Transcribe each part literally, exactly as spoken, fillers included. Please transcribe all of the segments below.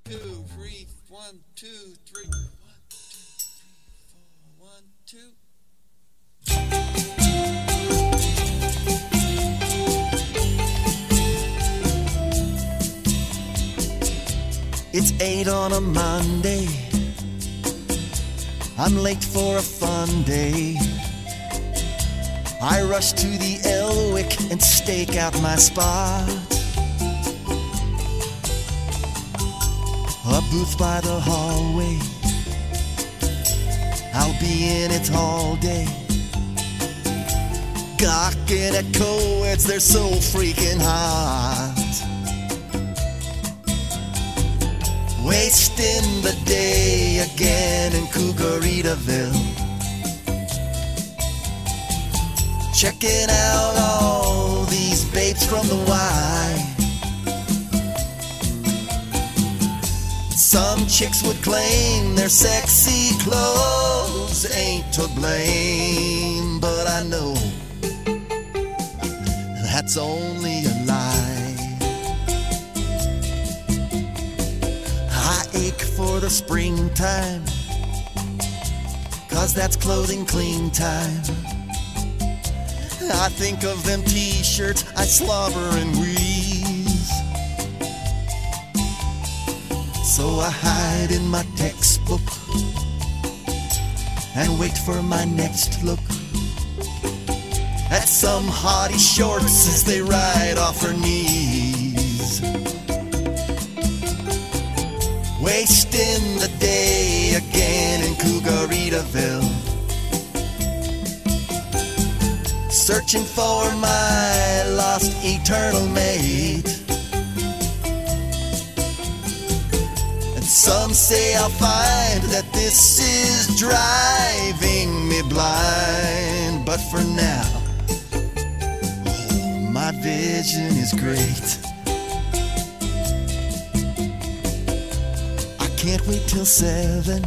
two, three, one, two, three, one, two, three, four, one, two. It's eight on a Monday. I'm late for a fun day. I rush to the Elwick and stake out my spot. A booth by the hallway, I'll be in it all day. Gawking at co-eds, they're so freaking hot. Wasting the day again in Cougaritaville, checking out all these babes from the Y. Some chicks would claim their sexy clothes ain't to blame, but I know that's only a lie. I ache for the springtime, 'cause that's clothing clean time. I think of them t-shirts I slobber and wheeze, so I hide in my textbook and wait for my next look at some hottie shorts as they ride off her knees. Wasting the day again in Cougaritaville, searching for my lost eternal mate. And some say I'll find that this is driving me blind, but for now, oh, my vision is great. Can't wait till seven.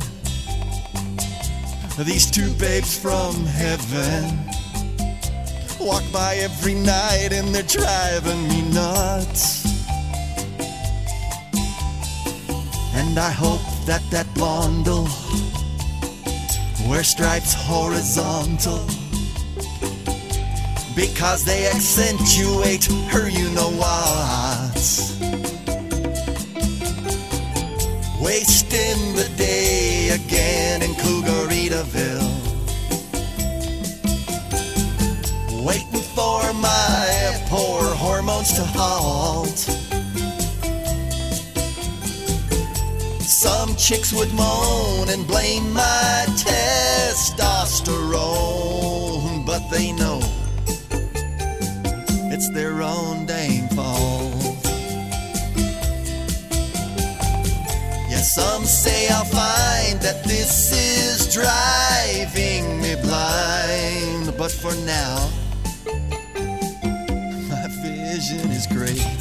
These two babes from heaven walk by every night and they're driving me nuts. And I hope that that blonde'll wear stripes horizontal, because they accentuate her you-know-whats. Wasting the day again in Cougaritaville, waiting for my poor hormones to halt. Some chicks would moan and blame my testosterone, but they know it's their own dang fault. Some say I'll find that this is driving me blind, but for now, my vision is great.